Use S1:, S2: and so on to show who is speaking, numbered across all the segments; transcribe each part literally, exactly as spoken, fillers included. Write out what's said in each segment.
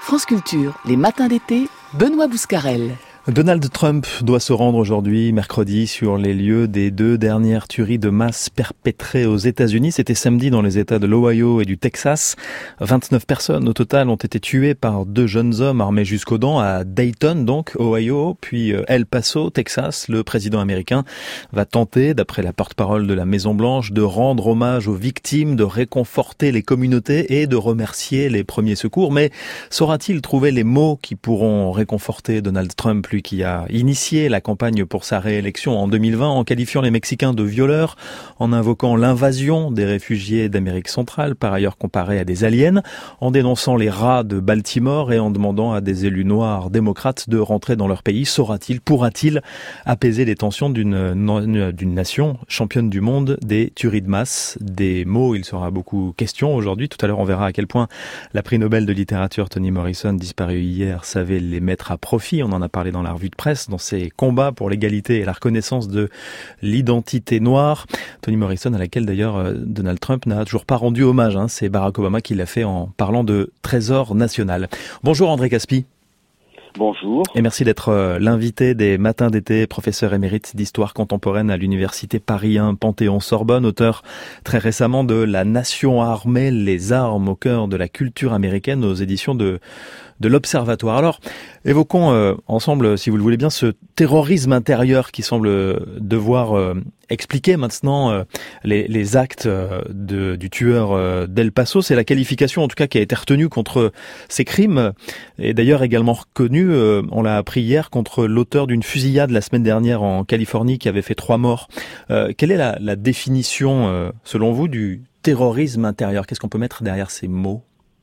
S1: France Culture, les matins d'été, Benoît Bouscarel.
S2: Donald Trump doit se rendre aujourd'hui, mercredi, sur les lieux des deux dernières tueries de masse perpétrées aux États-Unis. C'était samedi dans les États de l'Ohio et du Texas. vingt-neuf personnes au total ont été tuées par deux jeunes hommes armés jusqu'aux dents à Dayton, donc Ohio, puis El Paso, Texas. Le président américain va tenter, d'après la porte-parole de la Maison-Blanche, de rendre hommage aux victimes, de réconforter les communautés et de remercier les premiers secours. Mais saura-t-il trouver les mots qui pourront réconforter Donald Trump, lui qui a initié la campagne pour sa réélection en deux mille vingt en qualifiant les Mexicains de violeurs, en invoquant l'invasion des réfugiés d'Amérique centrale, par ailleurs comparés à des aliens, en dénonçant les rats de Baltimore et en demandant à des élus noirs démocrates de rentrer dans leur pays? Saura-t-il, pourra-t-il apaiser les tensions d'une, d'une nation championne du monde des tueries de masse? Des mots, il sera beaucoup question aujourd'hui. Tout à l'heure, on verra à quel point la prix Nobel de littérature Toni Morrison, disparue hier, savait les mettre à profit. On en a parlé dans la revue de presse, dans ses combats pour l'égalité et la reconnaissance de l'identité noire. Toni Morrison, à laquelle d'ailleurs Donald Trump n'a toujours pas rendu hommage. Hein. C'est Barack Obama qui l'a fait en parlant de trésor national. Bonjour André Caspi.
S3: Bonjour.
S2: Et merci d'être l'invité des matins d'été, professeur émérite d'histoire contemporaine à l'université Paris un Panthéon-Sorbonne, auteur très récemment de La Nation armée, les armes au cœur de la culture américaine aux éditions de de l'Observatoire. Alors, évoquons euh, ensemble, si vous le voulez bien, ce terrorisme intérieur qui semble devoir euh, expliquer maintenant euh, les, les actes euh, de, du tueur euh, d'El Paso. C'est la qualification, en tout cas, qui a été retenue contre ces crimes, et d'ailleurs également reconnue, euh, on l'a appris hier, contre l'auteur d'une fusillade la semaine dernière en Californie qui avait fait trois morts. Euh, quelle est la, la définition, euh, selon vous, du terrorisme intérieur? Qu'est-ce qu'on peut mettre derrière ces mots?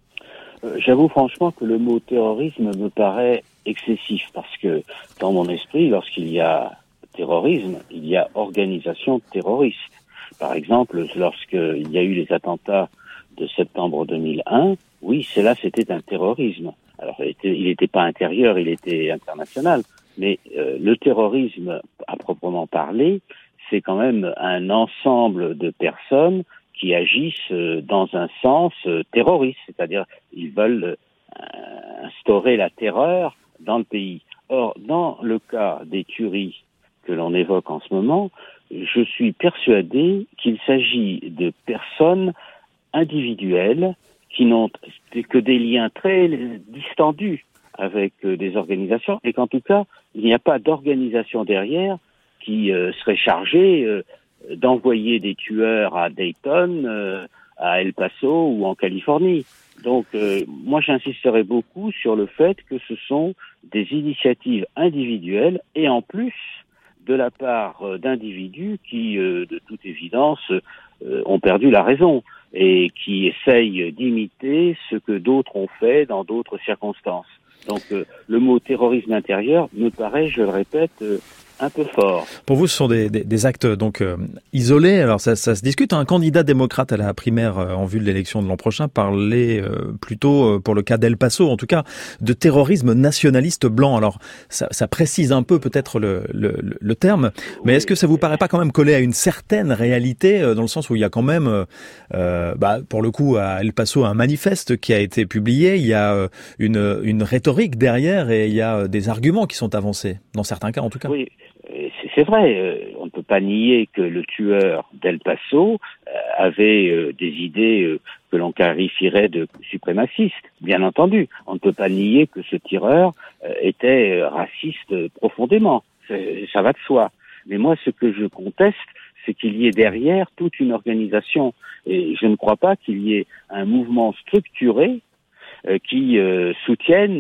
S3: J'avoue franchement que le mot terrorisme me paraît excessif parce que dans mon esprit, lorsqu'il y a terrorisme, il y a organisation terroriste. Par exemple, lorsqu'il y a eu les attentats de septembre deux mille un, oui, cela c'était un terrorisme. Alors il n'était pas intérieur, il était international, mais euh, le terrorisme à proprement parler, c'est quand même un ensemble de personnes qui agissent dans un sens terroriste, c'est-à-dire ils veulent instaurer la terreur dans le pays. Or, dans le cas des tueries que l'on évoque en ce moment, je suis persuadé qu'il s'agit de personnes individuelles qui n'ont que des liens très distendus avec des organisations, et qu'en tout cas, il n'y a pas d'organisation derrière qui euh, serait chargée euh, d'envoyer des tueurs à Dayton, euh, à El Paso ou en Californie. Donc, euh, moi, j'insisterai beaucoup sur le fait que ce sont des initiatives individuelles et en plus de la part euh, d'individus qui, euh, de toute évidence, euh, ont perdu la raison et qui essayent d'imiter ce que d'autres ont fait dans d'autres circonstances. Donc, euh, le mot terrorisme intérieur me paraît, je le répète, euh, un peu fort.
S2: Pour vous, ce sont des, des, des actes donc euh, isolés. Alors ça, ça se discute. Un candidat démocrate à la primaire euh, en vue de l'élection de l'an prochain parlait euh, plutôt, euh, pour le cas d'El Paso, en tout cas, de terrorisme nationaliste blanc. Alors ça, ça précise un peu peut-être le, le, le terme, mais oui. Est-ce que ça vous paraît pas quand même collé à une certaine réalité, euh, dans le sens où il y a quand même, euh, bah, pour le coup, à El Paso, un manifeste qui a été publié. Il y a euh, une, une rhétorique derrière et il y a des arguments qui sont avancés, dans certains cas en tout cas.
S3: Oui. C'est vrai, on ne peut pas nier que le tueur d'El Paso avait des idées que l'on qualifierait de suprémacistes, bien entendu. On ne peut pas nier que ce tireur était raciste profondément, ça va de soi. Mais moi, ce que je conteste, c'est qu'il y ait derrière toute une organisation. Et je ne crois pas qu'il y ait un mouvement structuré qui soutienne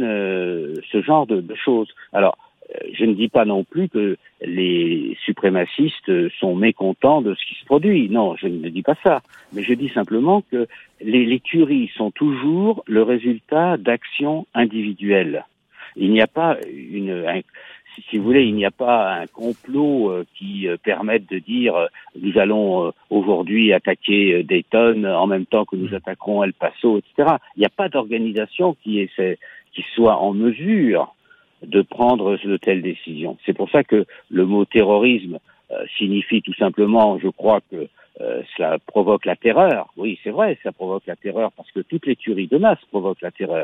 S3: ce genre de, de choses. Alors, je ne dis pas non plus que les suprémacistes sont mécontents de ce qui se produit. Non, je ne dis pas ça. Mais je dis simplement que les, les tueries sont toujours le résultat d'actions individuelles. Il n'y a pas une, un, si vous voulez, il n'y a pas un complot euh, qui euh, permette de dire euh, nous allons euh, aujourd'hui attaquer euh, Dayton en même temps que nous attaquerons El Paso, et cetera. Il n'y a pas d'organisation qui, est, qui soit en mesure de prendre de telles décisions. C'est pour ça que le mot terrorisme euh, signifie tout simplement, je crois que euh, cela provoque la terreur. Oui, c'est vrai, ça provoque la terreur parce que toutes les tueries de masse provoquent la terreur.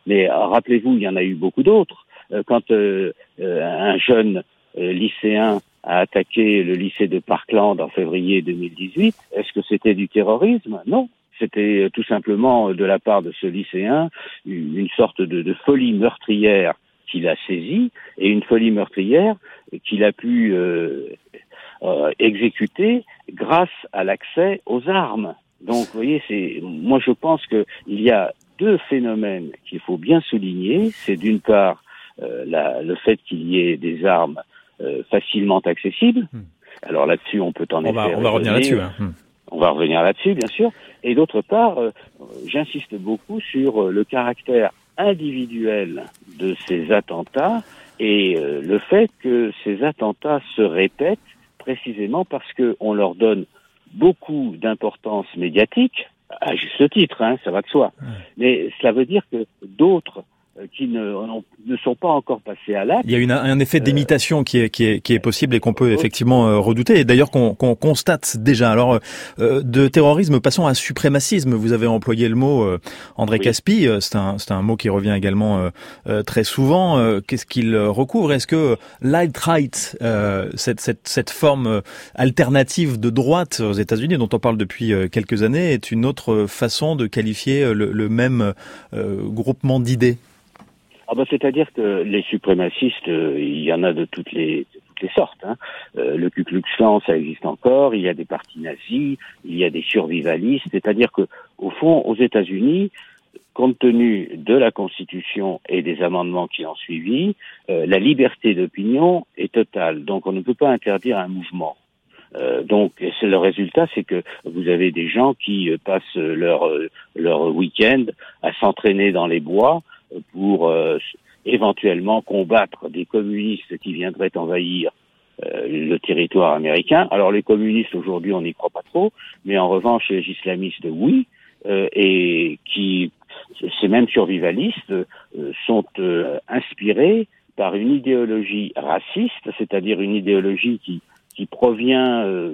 S3: Mais rappelez-vous, il y en a eu beaucoup d'autres. Quand euh, un jeune euh, lycéen a attaqué le lycée de Parkland en février deux mille dix-huit, est-ce que c'était du terrorisme? Non. C'était tout simplement de la part de ce lycéen une sorte de, de folie meurtrière qu'il a saisie, et une folie meurtrière qu'il a pu euh, euh, exécuter grâce à l'accès aux armes. Donc, vous voyez, c'est, moi je pense qu'il y a deux phénomènes qu'il faut bien souligner. C'est d'une part euh, la, le fait qu'il y ait des armes euh, facilement accessibles. Hmm. Alors là-dessus, on peut en
S2: on
S3: effet...
S2: Va, on va revenir là-dessus. Hein. Hmm.
S3: On va revenir là-dessus, bien sûr. Et d'autre part, euh, j'insiste beaucoup sur euh, le caractère individuel de ces attentats et euh, le fait que ces attentats se répètent précisément parce qu'on leur donne beaucoup d'importance médiatique, à juste titre, hein, ça va de soi. Ouais. Mais cela veut dire que d'autres qui ne, ne sont pas encore passés à l'acte.
S2: Il y a une, un effet d'imitation euh, qui est, qui est, qui est possible et qu'on peut effectivement euh, redouter. Et d'ailleurs qu'on, qu'on constate déjà. Alors, euh, de terrorisme, passons à suprémacisme. Vous avez employé le mot, euh, André oui. Caspi. C'est un, c'est un mot qui revient également euh, euh, très souvent. Euh, qu'est-ce qu'il recouvre? Est-ce que l'alt-right, euh, cette, cette, cette forme alternative de droite aux États-Unis, dont on parle depuis quelques années, est une autre façon de qualifier le, le même euh, groupement d'idées?
S3: Ah ben, c'est-à-dire que les suprémacistes, euh, il y en a de toutes les, de toutes les sortes. Hein. Euh, le Ku Klux Klan, ça existe encore. Il y a des partis nazis, il y a des survivalistes. C'est-à-dire que, au fond, aux États-Unis, compte tenu de la Constitution et des amendements qui ont suivi, euh, la liberté d'opinion est totale. Donc, on ne peut pas interdire un mouvement. Euh, donc, c'est le résultat, c'est que vous avez des gens qui euh, passent leur euh, leur week-end à s'entraîner dans les bois pour euh, éventuellement combattre des communistes qui viendraient envahir euh, le territoire américain. Alors les communistes aujourd'hui on n'y croit pas trop, mais en revanche les islamistes oui, euh, et qui ces mêmes survivalistes euh, sont euh, inspirés par une idéologie raciste, c'est-à-dire une idéologie qui qui provient euh,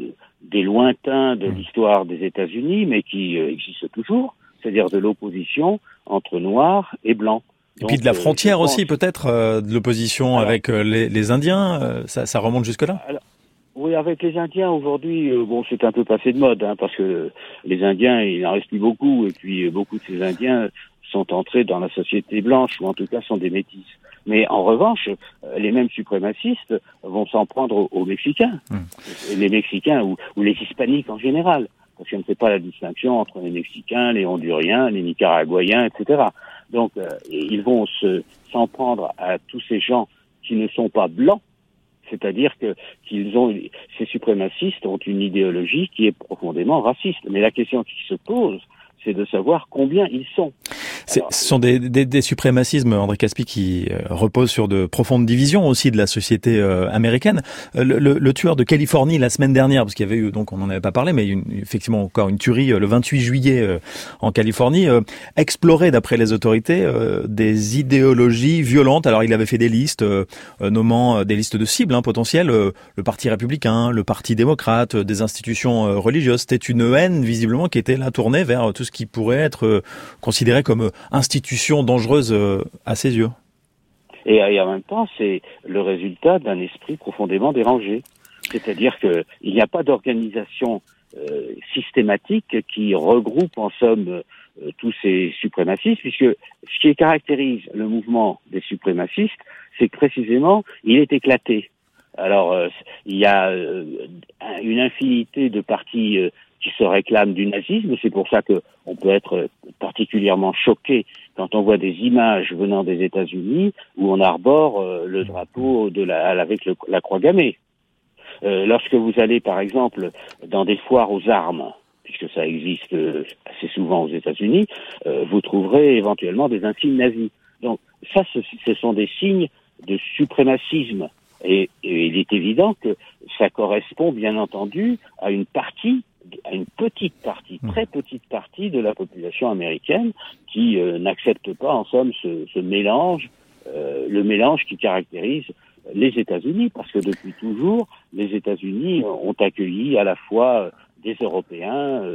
S3: des lointains de l'histoire des États-Unis, mais qui euh, existe toujours, c'est-à-dire de l'opposition entre noirs et blancs.
S2: Et Donc, puis de la frontière euh, aussi, pense... peut-être, euh, de l'opposition alors, avec euh, les, les Indiens, euh, ça, ça remonte jusque-là
S3: alors, oui, avec les Indiens, aujourd'hui, euh, bon, c'est un peu passé de mode, hein, parce que les Indiens, il n'en reste plus beaucoup, et puis euh, beaucoup de ces Indiens sont entrés dans la société blanche, ou en tout cas sont des métis. Mais en revanche, euh, les mêmes suprémacistes vont s'en prendre aux, aux Mexicains, mmh. les Mexicains ou, ou les Hispaniques en général. Parce qu'on ne fait pas la distinction entre les Mexicains, les Honduriens, les Nicaraguayens, et cetera. Donc, euh, ils vont se, s'en prendre à tous ces gens qui ne sont pas blancs, c'est-à-dire que qu'ils ont, ces suprémacistes ont une idéologie qui est profondément raciste. Mais la question qui se pose, c'est de savoir combien ils sont.
S2: C'est, Alors, ce sont des, des, des suprémacismes, André Caspi, qui euh, reposent sur de profondes divisions aussi de la société euh, américaine. Euh, le, le, le tueur de Californie la semaine dernière, parce qu'il y avait eu, donc on n'en avait pas parlé, mais une, effectivement encore une tuerie euh, le vingt-huit juillet euh, en Californie, euh, explorait d'après les autorités euh, des idéologies violentes. Alors il avait fait des listes, euh, nommant euh, des listes de cibles hein, potentielles, euh, le Parti républicain, le Parti démocrate, euh, des institutions euh, religieuses. C'était une haine visiblement qui était là tournée vers tout ce qui pourrait être euh, considéré comme euh, institution dangereuse euh, à ses yeux.
S3: Et, et en même temps, c'est le résultat d'un esprit profondément dérangé. C'est-à-dire que il n'y a pas d'organisation euh, systématique qui regroupe en somme euh, tous ces suprémacistes, puisque ce qui caractérise le mouvement des suprémacistes, c'est que précisément, il est éclaté. Alors, euh, il y a euh, une infinité de partis euh, qui se réclament du nazisme. C'est pour ça que on peut être particulièrement choqué quand on voit des images venant des États-Unis où on arbore euh, le drapeau de la, avec le, la croix gammée. Euh, lorsque vous allez, par exemple, dans des foires aux armes, puisque ça existe euh, assez souvent aux États-Unis, euh, vous trouverez éventuellement des insignes nazis. Donc ça, ce, ce sont des signes de suprémacisme. Et, et il est évident que ça correspond, bien entendu, à une partie, à une petite partie, très petite partie de la population américaine qui euh, n'accepte pas, en somme, ce, ce mélange, euh, le mélange qui caractérise les États-Unis, parce que depuis toujours, les États-Unis ont accueilli à la fois des Européens, euh,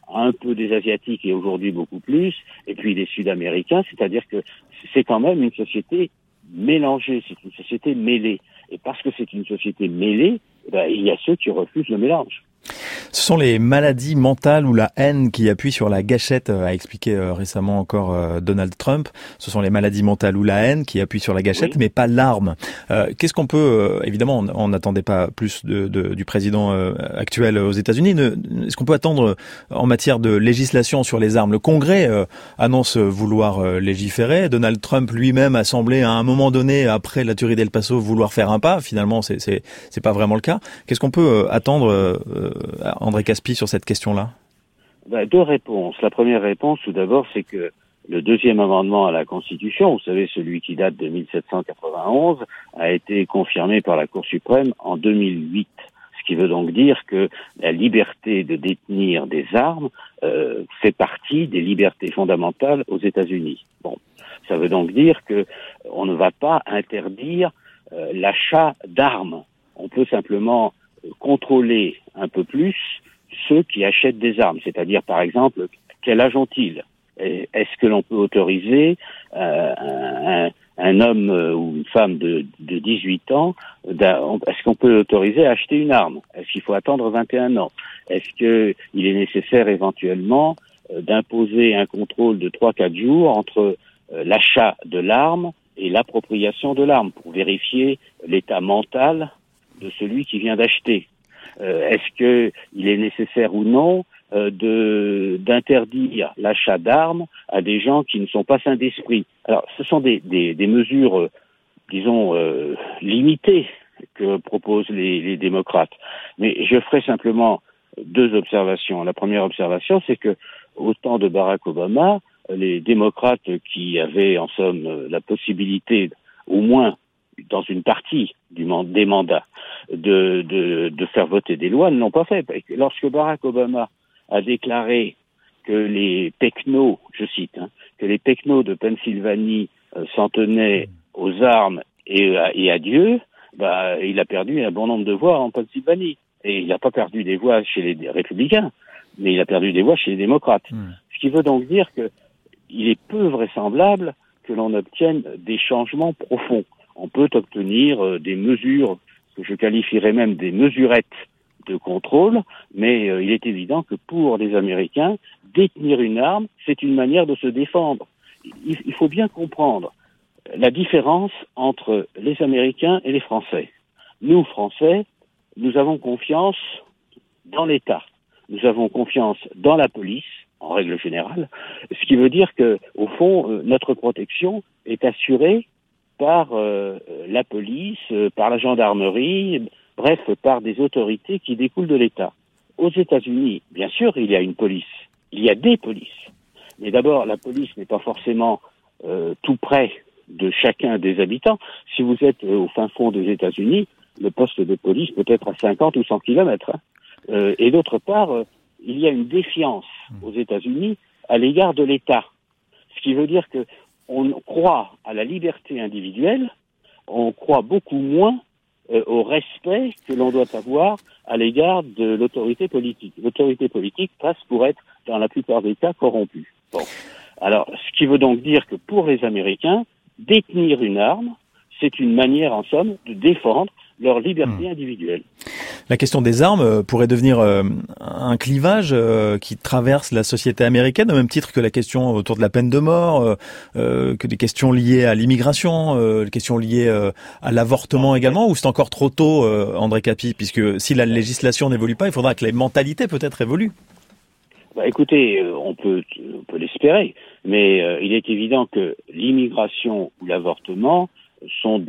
S3: un peu des Asiatiques et aujourd'hui beaucoup plus, et puis des Sud-Américains, c'est-à-dire que c'est quand même une société mélangée, c'est une société mêlée. Et parce que c'est une société mêlée, eh ben, il y a ceux qui refusent le mélange.
S2: Ce sont les maladies mentales ou la haine qui appuient sur la gâchette, a expliqué récemment encore Donald Trump. Ce sont les maladies mentales ou la haine qui appuient sur la gâchette, oui. mais pas l'arme. Euh, qu'est-ce qu'on peut, évidemment, on n'attendait pas plus de, de, du président actuel aux États-Unis. Est-ce qu'on peut attendre en matière de législation sur les armes? Le Congrès euh, annonce vouloir euh, légiférer. Donald Trump lui-même a semblé à un moment donné, après la tuerie d'El Paso, vouloir faire un pas. Finalement, c'est, c'est, c'est pas vraiment le cas. Qu'est-ce qu'on peut attendre euh, André Caspi, sur cette question-là?
S3: Ben, deux réponses. La première réponse, tout d'abord, c'est que le deuxième amendement à la Constitution, vous savez, celui qui date de mille sept cent quatre-vingt-onze, a été confirmé par la Cour suprême en deux mille huit. Ce qui veut donc dire que la liberté de détenir des armes euh, fait partie des libertés fondamentales aux États-Unis. Bon, ça veut donc dire que on ne va pas interdire euh, l'achat d'armes. On peut simplement contrôler un peu plus ceux qui achètent des armes, c'est-à-dire par exemple quel âge ont-ils? Est-ce que l'on peut autoriser euh, un, un homme ou une femme de, de dix-huit ans, est-ce qu'on peut l'autoriser à acheter une arme? Est-ce qu'il faut attendre vingt et un ans? Est-ce qu'il est nécessaire éventuellement euh, d'imposer un contrôle de trois à quatre jours entre euh, l'achat de l'arme et l'appropriation de l'arme pour vérifier l'état mental de celui qui vient d'acheter? Euh, est-ce que il est nécessaire ou non euh, de d'interdire l'achat d'armes à des gens qui ne sont pas sains d'esprit? Alors, ce sont des des, des mesures, euh, disons, euh, limitées que proposent les, les démocrates. Mais je ferai simplement deux observations. La première observation, c'est que au temps de Barack Obama, les démocrates qui avaient en somme la possibilité, au moins dans une partie du man- des mandats, de, de, de faire voter des lois, ne l'ont pas fait. Lorsque Barack Obama a déclaré que les pecnos, je cite, hein, que les pecnos de Pennsylvanie euh, s'en tenaient aux armes et, et à Dieu, bah, il a perdu un bon nombre de voix en Pennsylvanie. Et il n'a pas perdu des voix chez les républicains, mais il a perdu des voix chez les démocrates. Mmh. Ce qui veut donc dire que il est peu vraisemblable que l'on obtienne des changements profonds. On peut obtenir euh, des mesures, que je qualifierais même des mesurettes de contrôle, mais euh, il est évident que pour les Américains, détenir une arme, c'est une manière de se défendre. Il, il faut bien comprendre la différence entre les Américains et les Français. Nous, Français, nous avons confiance dans l'État. Nous avons confiance dans la police, en règle générale, ce qui veut dire que, au fond, euh, notre protection est assurée par euh, la police, euh, par la gendarmerie, bref, par des autorités qui découlent de l'État. Aux États-Unis, bien sûr, il y a une police. Il y a des polices. Mais d'abord, la police n'est pas forcément euh, tout près de chacun des habitants. Si vous êtes euh, au fin fond des États-Unis, le poste de police peut être à cinquante ou cent kilomètres. Hein. Euh, et d'autre part, euh, il y a une défiance aux États-Unis à l'égard de l'État. Ce qui veut dire que on croit à la liberté individuelle, on croit beaucoup moins euh, au respect que l'on doit avoir à l'égard de l'autorité politique. L'autorité politique passe pour être, dans la plupart des cas, corrompue. Bon. Alors, ce qui veut donc dire que pour les Américains, détenir une arme, c'est une manière, en somme, de défendre leur liberté mmh. individuelle.
S2: La question des armes pourrait devenir euh, un clivage euh, qui traverse la société américaine, au même titre que la question autour de la peine de mort, euh, euh, que des questions liées à l'immigration, euh, des questions liées euh, à l'avortement également, ou c'est encore trop tôt, euh, André Capi, puisque si la législation n'évolue pas, il faudra que les mentalités peut-être évoluent.
S3: Bah, écoutez, euh, on peut, on peut l'espérer, mais euh, il est évident que l'immigration ou l'avortement sont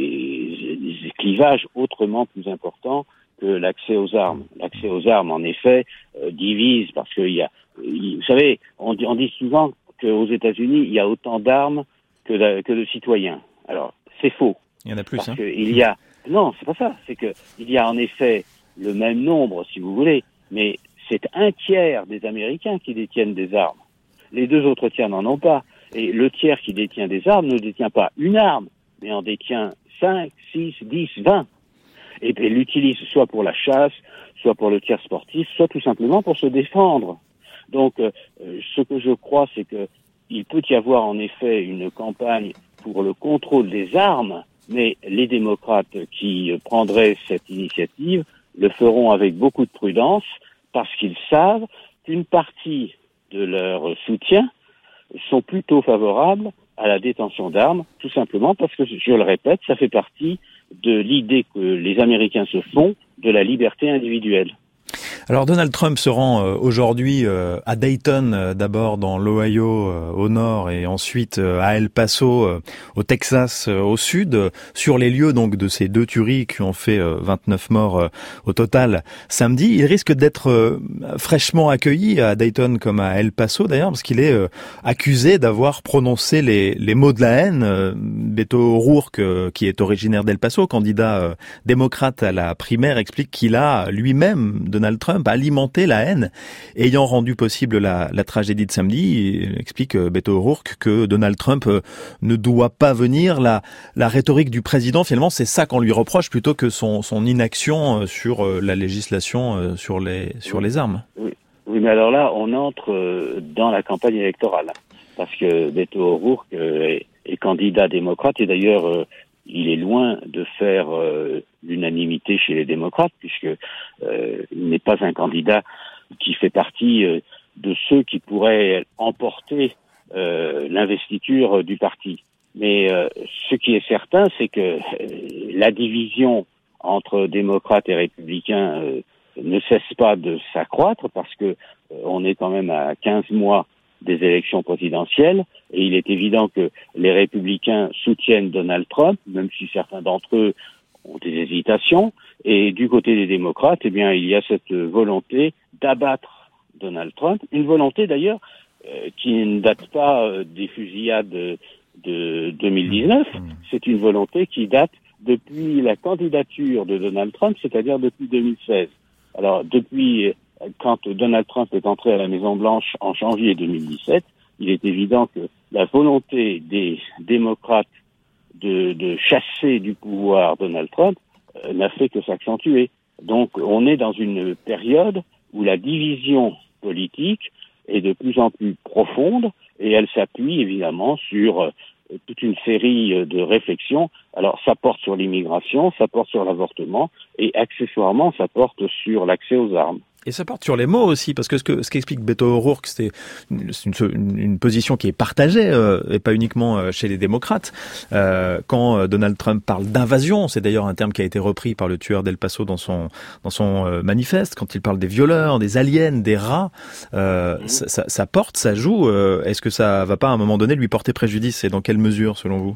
S3: des, des clivages autrement plus importants que l'accès aux armes. L'accès aux armes, en effet, euh, divise parce qu'il y a, il, vous savez, on dit, on dit souvent qu'aux États-Unis, il y a autant d'armes que de, que de citoyens. Alors, c'est faux.
S2: Il y en a plus,
S3: parce
S2: hein.
S3: que il y a, non, c'est pas ça. C'est que il y a en effet le même nombre, si vous voulez, mais c'est un tiers des Américains qui détiennent des armes. Les deux autres tiers n'en ont pas. Et le tiers qui détient des armes ne détient pas une arme, mais en détient cinq, six, dix, vingt. Et puis l'utilise soit pour la chasse, soit pour le tir sportif, soit tout simplement pour se défendre. Donc, euh, ce que je crois, c'est que il peut y avoir en effet une campagne pour le contrôle des armes, mais les démocrates qui prendraient cette initiative le feront avec beaucoup de prudence parce qu'ils savent qu'une partie de leur soutien sont plutôt favorables à la détention d'armes, tout simplement parce que, je le répète, ça fait partie de l'idée que les Américains se font de la liberté individuelle.
S2: Alors Donald Trump se rend euh, aujourd'hui euh, à Dayton, euh, d'abord dans l'Ohio euh, au nord et ensuite euh, à El Paso euh, au Texas euh, au sud, euh, sur les lieux donc de ces deux tueries qui ont fait euh, vingt-neuf morts euh, au total samedi. Il risque d'être euh, fraîchement accueilli à Dayton comme à El Paso d'ailleurs, parce qu'il est euh, accusé d'avoir prononcé les, les mots de la haine. Euh, Beto O'Rourke, euh, qui est originaire d'El Paso, candidat euh, démocrate à la primaire, explique qu'il a lui-même, Donald Trump, alimenté la haine, ayant rendu possible la, la tragédie de samedi. Il explique euh, Beto O'Rourke que Donald Trump euh, ne doit pas venir. La, la rhétorique du président, finalement, c'est ça qu'on lui reproche plutôt que son, son inaction euh, sur euh, la législation euh, sur les sur les armes.
S3: Oui. oui, mais alors là, on entre euh, dans la campagne électorale parce que Beto O'Rourke euh, est, est candidat démocrate et d'ailleurs euh, il est loin de faire euh, l'unanimité chez les démocrates, puisque euh, il n'est pas un candidat qui fait partie euh, de ceux qui pourraient emporter euh, l'investiture du parti. Mais euh, ce qui est certain, c'est que euh, la division entre démocrates et républicains euh, ne cesse pas de s'accroître, parce que euh, on est quand même à quinze mois des élections présidentielles, et il est évident que les républicains soutiennent Donald Trump, même si certains d'entre eux ont des hésitations, et du côté des démocrates, eh bien, il y a cette volonté d'abattre Donald Trump, une volonté d'ailleurs euh, qui ne date pas euh, des fusillades de, de deux mille dix-neuf, c'est une volonté qui date depuis la candidature de Donald Trump, c'est-à-dire depuis deux mille seize. Alors, depuis quand Donald Trump est entré à la Maison-Blanche en janvier deux mille dix-sept, il est évident que la volonté des démocrates de, de chasser du pouvoir Donald Trump euh, n'a fait que s'accentuer. Donc, on est dans une période où la division politique est de plus en plus profonde et elle s'appuie évidemment sur euh, toute une série de réflexions. Alors, ça porte sur l'immigration, ça porte sur l'avortement et accessoirement, ça porte sur l'accès aux armes.
S2: Et ça porte sur les mots aussi, parce que ce que ce qu'explique Beto O'Rourke, c'est une, une, une position qui est partagée, euh, et pas uniquement euh, chez les démocrates. Euh, quand euh, Donald Trump parle d'invasion, c'est d'ailleurs un terme qui a été repris par le tueur d'El Paso dans son dans son euh, manifeste. Quand il parle des violeurs, des aliens, des rats, euh, mmh. ça, ça, ça porte, ça joue. Euh, est-ce que ça va pas à un moment donné lui porter préjudice, et dans quelle mesure, selon vous?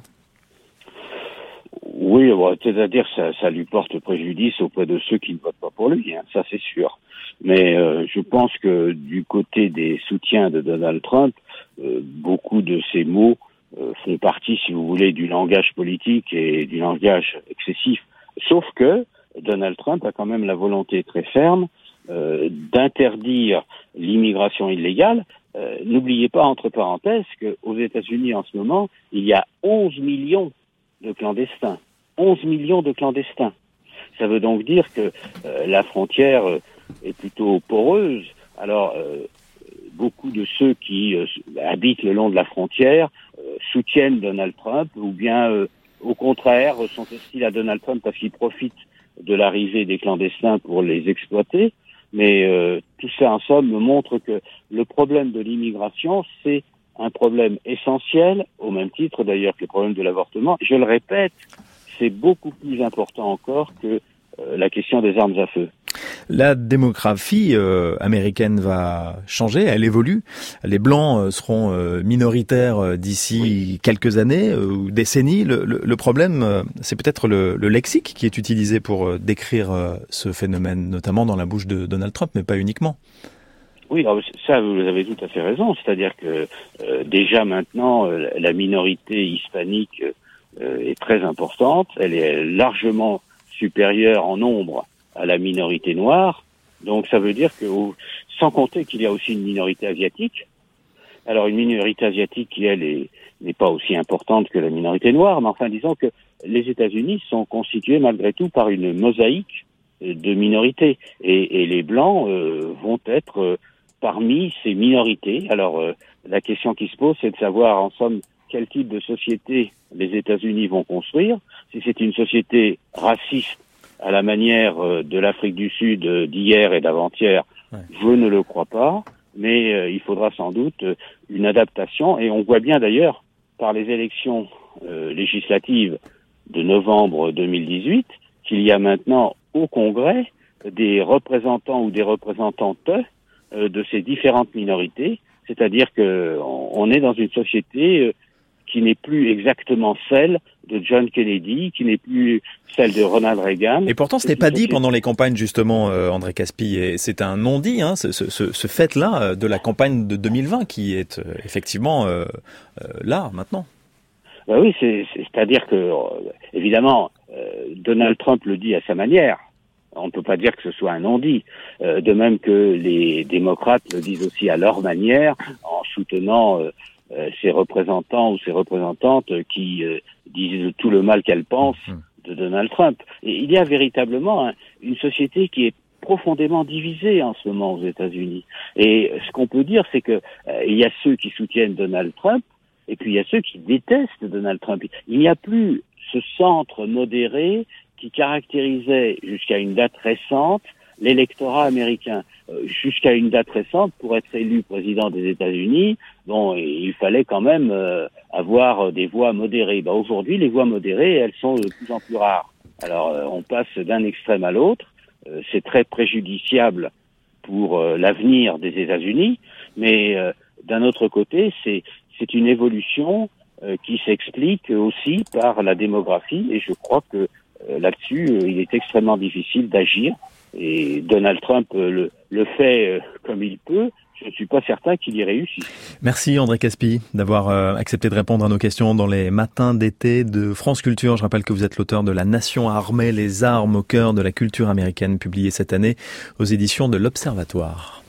S3: Oui, bon, c'est-à-dire ça, ça lui porte préjudice auprès de ceux qui ne votent pas pour lui, hein, ça c'est sûr. Mais euh, je pense que du côté des soutiens de Donald Trump, euh, beaucoup de ces mots euh, font partie, si vous voulez, du langage politique et du langage excessif. Sauf que Donald Trump a quand même la volonté très ferme euh, d'interdire l'immigration illégale. Euh, n'oubliez pas, entre parenthèses, qu'aux États-Unis en ce moment, il y a onze millions de clandestins. onze millions de clandestins. Ça veut donc dire que euh, la frontière euh, est plutôt poreuse. Alors, euh, beaucoup de ceux qui euh, habitent le long de la frontière euh, soutiennent Donald Trump, ou bien, euh, au contraire, sont hostiles à Donald Trump parce qu'ils profitent de l'arrivée des clandestins pour les exploiter. Mais euh, tout ça, en somme, me montre que le problème de l'immigration, c'est un problème essentiel, au même titre d'ailleurs que le problème de l'avortement. Je le répète, c'est beaucoup plus important encore que euh, la question des armes à feu.
S2: La démographie euh, américaine va changer, elle évolue. Les Blancs euh, seront euh, minoritaires euh, d'ici oui. quelques années euh, ou décennies. Le, le, le problème, euh, c'est peut-être le, le lexique qui est utilisé pour euh, décrire euh, ce phénomène, notamment dans la bouche de Donald Trump, mais pas uniquement.
S3: Oui, ça, vous avez tout à fait raison. C'est-à-dire que euh, déjà maintenant, euh, la minorité hispanique euh, est très importante. Elle est largement supérieure en nombre à la minorité noire. Donc ça veut dire que, sans compter qu'il y a aussi une minorité asiatique. Alors une minorité asiatique qui, elle, est, n'est pas aussi importante que la minorité noire, mais enfin disons que les États-Unis sont constitués malgré tout par une mosaïque de minorités. Et, et les Blancs euh, vont être... Euh, parmi ces minorités. Alors, euh, la question qui se pose, c'est de savoir, en somme, quel type de société les États-Unis vont construire. Si c'est une société raciste à la manière euh, de l'Afrique du Sud euh, d'hier et d'avant-hier, ouais. je ne le crois pas, mais euh, il faudra sans doute euh, une adaptation. Et on voit bien d'ailleurs, par les élections euh, législatives de novembre deux mille dix-huit, qu'il y a maintenant au Congrès des représentants ou des représentantes euh, de ces différentes minorités, c'est-à-dire que on est dans une société euh, qui n'est plus exactement celle de John Kennedy, qui n'est plus celle de Ronald Reagan.
S2: Et pourtant, ce n'est pas dit pendant les campagnes, justement, euh, André Caspi. Et c'est un non-dit, hein, ce, ce, ce fait-là de la campagne de deux mille vingt, qui est euh, effectivement euh, euh, là, maintenant.
S3: Ben oui, c'est, c'est, c'est-à-dire que, euh, évidemment, euh, Donald Trump le dit à sa manière. On ne peut pas dire que ce soit un non-dit. Euh, de même que les démocrates le disent aussi à leur manière, en soutenant euh, euh, ces représentants ou ces représentantes qui euh, disent tout le mal qu'elles pensent de Donald Trump. Et il y a véritablement hein, une société qui est profondément divisée en ce moment aux États-Unis. Et ce qu'on peut dire, c'est que euh, il y a ceux qui soutiennent Donald Trump, et puis il y a ceux qui détestent Donald Trump. Il n'y a plus ce centre modéré qui caractérisait jusqu'à une date récente l'électorat américain. Euh, jusqu'à une date récente, pour être élu président des États-Unis, bon, il fallait quand même euh, avoir des voix modérées. Ben, aujourd'hui, les voix modérées, elles sont de plus en plus rares. Alors, euh, on passe d'un extrême à l'autre. Euh, c'est très préjudiciable pour euh, l'avenir des États-Unis, mais euh, d'un autre côté, c'est c'est une évolution euh, qui s'explique aussi par la démographie, et je crois que euh, là-dessus, euh, il est extrêmement difficile d'agir, et Donald Trump euh, le, le fait euh, comme il peut. Je ne suis pas certain qu'il y réussisse.
S2: Merci André Caspi d'avoir euh, accepté de répondre à nos questions dans les matins d'été de France Culture. Je rappelle que vous êtes l'auteur de La Nation armée, les armes au cœur de la culture américaine, publié cette année aux éditions de l'Observatoire.